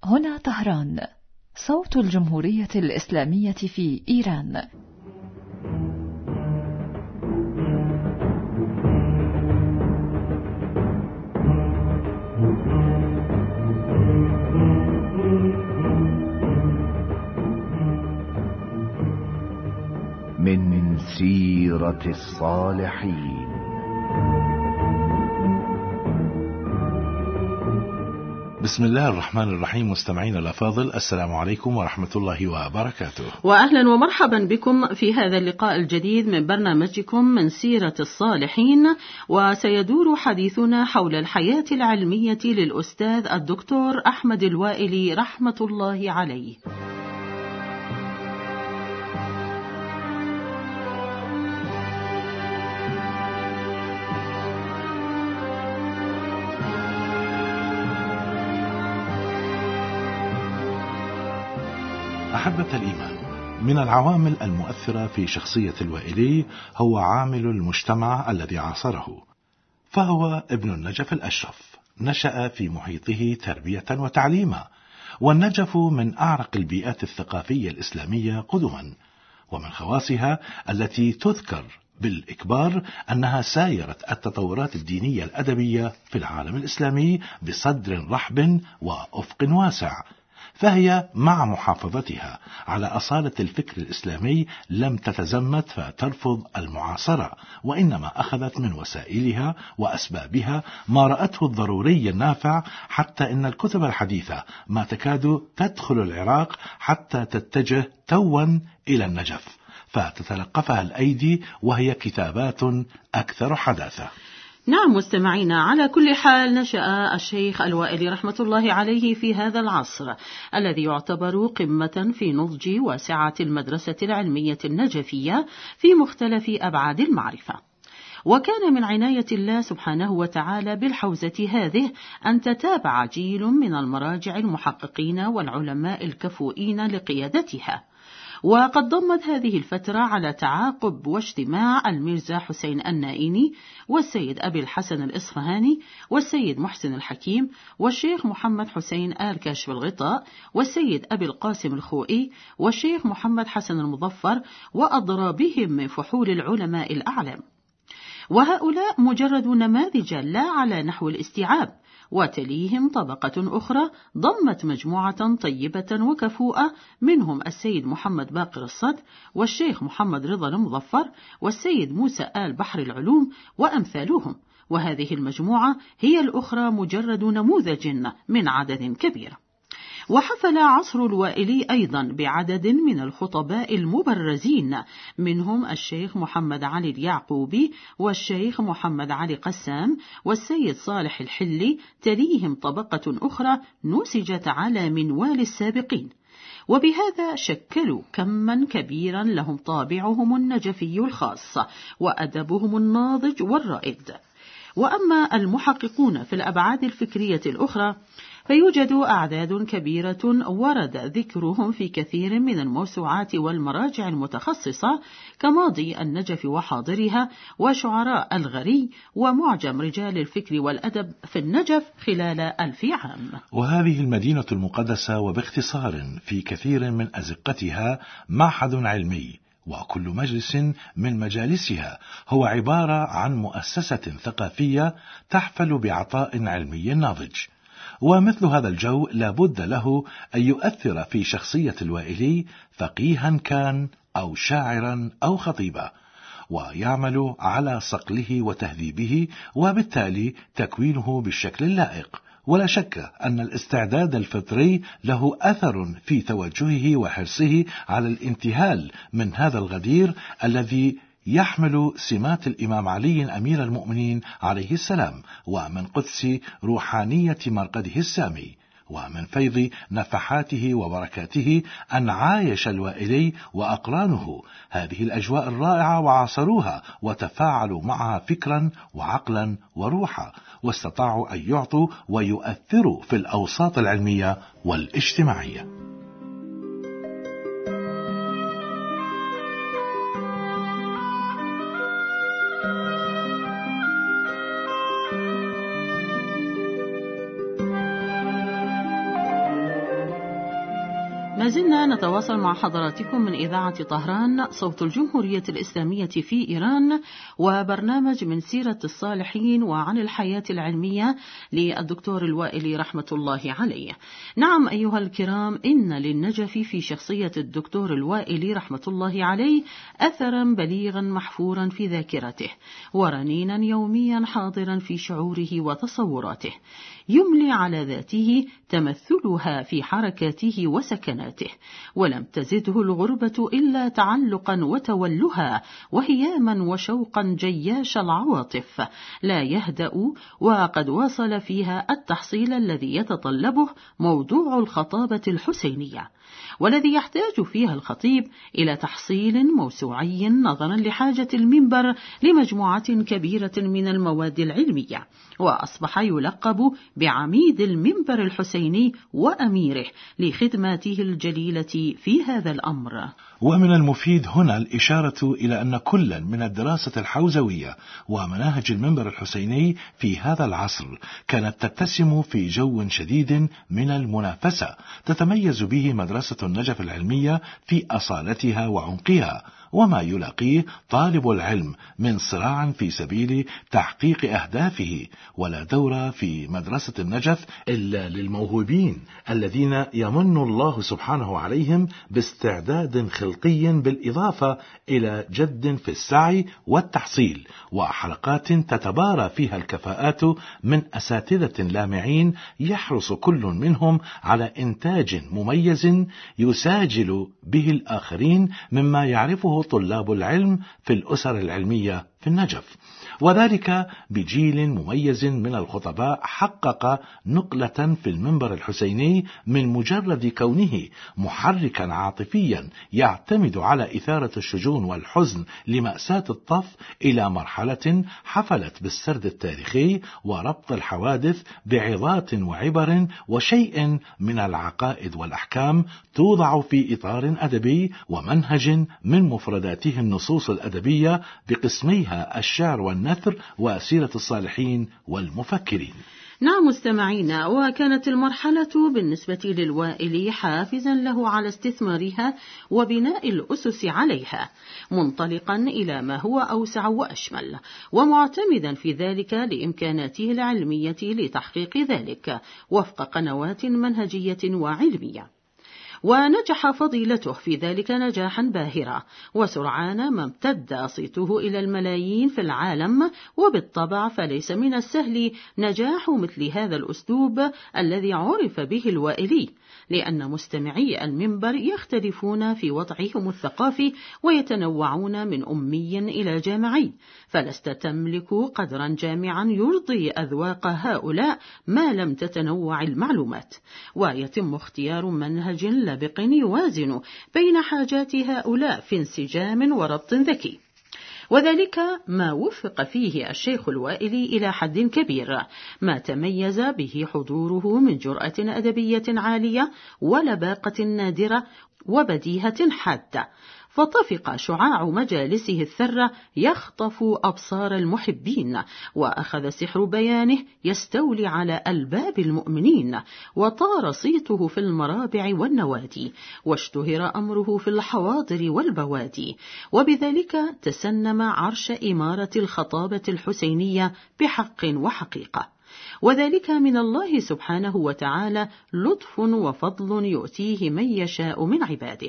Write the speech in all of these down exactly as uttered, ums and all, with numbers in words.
هنا طهران، صوت الجمهورية الإسلامية في إيران. من سيرة الصالحين. بسم الله الرحمن الرحيم. مستمعين الأفاضل، السلام عليكم ورحمة الله وبركاته، وأهلا ومرحبا بكم في هذا اللقاء الجديد من برنامجكم من سيرة الصالحين. وسيدور حديثنا حول الحياة العلمية للأستاذ الدكتور أحمد الوائلي رحمة الله عليه. أحبة الإيمان، من العوامل المؤثرة في شخصية الوائلي هو عامل المجتمع الذي عاصره، فهو ابن النجف الأشرف، نشأ في محيطه تربية وتعليما، والنجف من أعرق البيئات الثقافية الإسلامية قدما، ومن خواصها التي تذكر بالإكبار أنها سايرت التطورات الدينية الأدبية في العالم الإسلامي بصدر رحب وأفق واسع، فهي مع محافظتها على أصالة الفكر الإسلامي لم تتزمت فترفض المعاصرة، وإنما أخذت من وسائلها وأسبابها ما رأته الضروري النافع، حتى إن الكتب الحديثة ما تكاد تدخل العراق حتى تتجه توا إلى النجف فتتلقفها الأيدي، وهي كتابات أكثر حداثة. نعم مستمعينا، على كل حال نشأ الشيخ الوائلي رحمة الله عليه في هذا العصر الذي يعتبر قمة في نضج وسعة المدرسة العلمية النجفية في مختلف أبعاد المعرفة، وكان من عناية الله سبحانه وتعالى بالحوزة هذه أن تتابع جيل من المراجع المحققين والعلماء الكفؤين لقيادتها. وقد ضمت هذه الفترة على تعاقب واجتماع الميرزا حسين النائيني والسيد أبي الحسن الإصفهاني والسيد محسن الحكيم والشيخ محمد حسين آل كاشف الغطاء والسيد أبي القاسم الخوئي والشيخ محمد حسن المظفر وأضرابهم من فحول العلماء الأعلام، وهؤلاء مجرد نماذج لا على نحو الاستيعاب، وتليهم طبقة أخرى ضمت مجموعة طيبة وكفوءة، منهم السيد محمد باقر الصدر والشيخ محمد رضا المظفر والسيد موسى آل بحر العلوم وأمثالهم، وهذه المجموعة هي الأخرى مجرد نموذج من عدد كبير. وحفل عصر الوائلي أيضا بعدد من الخطباء المبرزين، منهم الشيخ محمد علي اليعقوبي والشيخ محمد علي قسام والسيد صالح الحلي، تليهم طبقة أخرى نسجت على منوال السابقين، وبهذا شكلوا كما كبيرا لهم طابعهم النجفي الخاص وأدبهم الناضج والرائد. وأما المحققون في الأبعاد الفكرية الأخرى فيوجد أعداد كبيرة ورد ذكرهم في كثير من الموسوعات والمراجع المتخصصة، كماضي النجف وحاضرها وشعراء الغري ومعجم رجال الفكر والأدب في النجف خلال ألف عام. وهذه المدينة المقدسة وباختصار في كثير من أزقتها معهد علمي، وكل مجلس من مجالسها هو عبارة عن مؤسسة ثقافية تحفل بعطاء علمي ناضج. ومثل هذا الجو لا بد له أن يؤثر في شخصية الوائلي، فقيها كان أو شاعرا أو خطيبا، ويعمل على صقله وتهذيبه، وبالتالي تكوينه بالشكل اللائق. ولا شك أن الاستعداد الفطري له أثر في توجهه وحرصه على الانتهال من هذا الغدير الذي يحمل سمات الإمام علي أمير المؤمنين عليه السلام، ومن قدس روحانية مرقده السامي، ومن فيض نفحاته وبركاته أن عايش الوائلي وأقرانه هذه الأجواء الرائعة وعاصروها وتفاعلوا معها فكرا وعقلا وروحا، واستطاعوا أن يعطوا ويؤثروا في الأوساط العلمية والاجتماعية. ما زلنا نتواصل مع حضراتكم من إذاعة طهران صوت الجمهورية الإسلامية في إيران، وبرنامج من سيرة الصالحين وعن الحياة العلمية للدكتور الوائلي رحمة الله عليه. نعم أيها الكرام، إن للنجف في شخصية الدكتور الوائلي رحمة الله عليه أثرا بليغا محفورا في ذاكرته، ورنينا يوميا حاضرا في شعوره وتصوراته، يملي على ذاته تمثلها في حركاته وسكناته، ولم تزده الغربة إلا تعلقا وتولها وهياما وشوقا جياش العواطف لا يهدأ، وقد واصل فيها التحصيل الذي يتطلبه موضوع الخطابة الحسينية، والذي يحتاج فيها الخطيب إلى تحصيل موسوعي نظرا لحاجة المنبر لمجموعة كبيرة من المواد العلمية، وأصبح يلقب بعميد المنبر الحسيني وأميره لخدماته الجليلة في هذا الأمر. ومن المفيد هنا الإشارة إلى أن كلا من الدراسة الحوزوية ومناهج المنبر الحسيني في هذا العصر كانت تتسم في جو شديد من المنافسة تتميز به مدرسة النجف العلمية في أصالتها وعمقها، وما يلاقيه طالب العلم من صراع في سبيل تحقيق أهدافه. ولا دور في مدرسة النجف إلا للموهوبين الذين يمن الله سبحانه عليهم باستعداد خلقي بالإضافة إلى جد في السعي والتحصيل، وحلقات تتبارى فيها الكفاءات من أساتذة لامعين يحرص كل منهم على إنتاج مميز يساجل به الآخرين مما يعرفه طلاب العلم في الأسر العلمية في النجف، وذلك بجيل مميز من الخطباء حقق نقلة في المنبر الحسيني من مجرد كونه محركا عاطفيا يعتمد على إثارة الشجون والحزن لمأساة الطف إلى مرحلة حفلت بالسرد التاريخي وربط الحوادث بعظات وعبر وشيء من العقائد والأحكام توضع في إطار أدبي ومنهج من مفرداته النصوص الأدبية بقسميها الشعر والنثر وسيرة الصالحين والمفكرين. نعم مستمعينا، وكانت المرحلة بالنسبة للوائلي حافزا له على استثمارها وبناء الأسس عليها، منطلقا إلى ما هو أوسع وأشمل، ومعتمدا في ذلك لإمكاناته العلمية لتحقيق ذلك وفق قنوات منهجية وعلمية. ونجح فضيلته في ذلك نجاحا باهرا، وسرعان ما امتد صيته إلى الملايين في العالم، وبالطبع فليس من السهل نجاح مثل هذا الأسلوب الذي عرف به الوائلي، لأن مستمعي المنبر يختلفون في وضعهم الثقافي ويتنوعون من أمي إلى جامعي، فلست تملك قدرا جامعا يرضي أذواق هؤلاء ما لم تتنوع المعلومات، ويتم اختيار منهج لبق يوازن بين حاجات هؤلاء في انسجام وربط ذكي، وذلك ما وفق فيه الشيخ الوائلي إلى حد كبير، ما تميز به حضوره من جرأة أدبية عالية ولباقة نادرة وبديهة حادة، فطفق شعاع مجالسه الثرة يخطف أبصار المحبين، وأخذ سحر بيانه يستولي على ألباب المؤمنين، وطار صيته في المرابع والنوادي، واشتهر أمره في الحواضر والبوادي، وبذلك تسنم عرش إمارة الخطابة الحسينية بحق وحقيقة، وذلك من الله سبحانه وتعالى لطف وفضل يؤتيه من يشاء من عباده.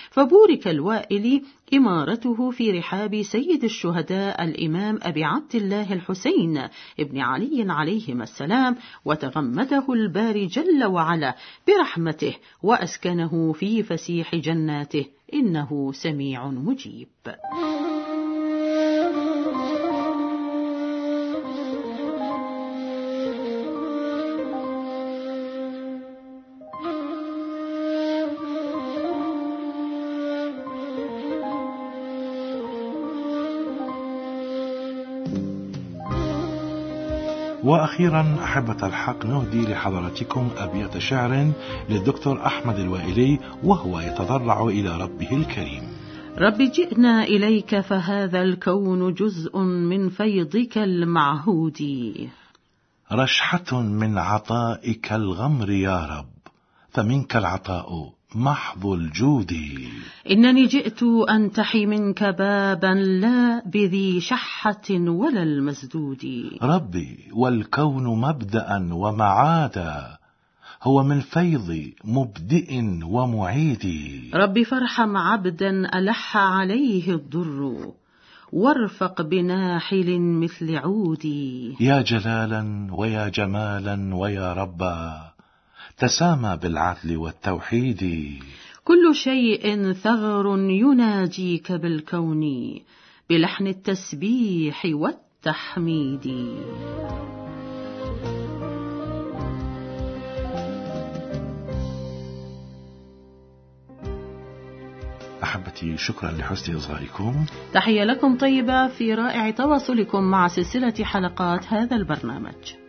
فبورك الوائلي إمارته في رحاب سيد الشهداء الإمام أبي عبد الله الحسين ابن علي عليهما السلام، وتغمده الباري جل وعلا برحمته، وأسكنه في فسيح جناته، إنه سميع مجيب. وأخيرا أحبة الحق، نهدي لحضراتكم أبيات شعر للدكتور أحمد الوائلي وهو يتضرع إلى ربه الكريم. رب جئنا إليك فهذا الكون جزء من فيضك المعهود، رشحة من عطائك الغمر يا رب، فمنك العطاء محض الجود. إنني جئت أنتحي منك بابا لا بذي شحة ولا المسدود. ربي والكون مبدأ ومعادا، هو من فيض مبدئ ومعيد. ربي فارحم عبدا ألح عليه الضر، وارفق بناحل مثل عودي. يا جلالا ويا جمالا ويا ربا، تسامى بالعدل والتوحيد. كل شيء ثغر يناجيك بالكون، بلحن التسبيح والتحميد. أحبتي، شكرا لحسن إصغائكم. تحية لكم طيبة في رائع تواصلكم مع سلسلة حلقات هذا البرنامج.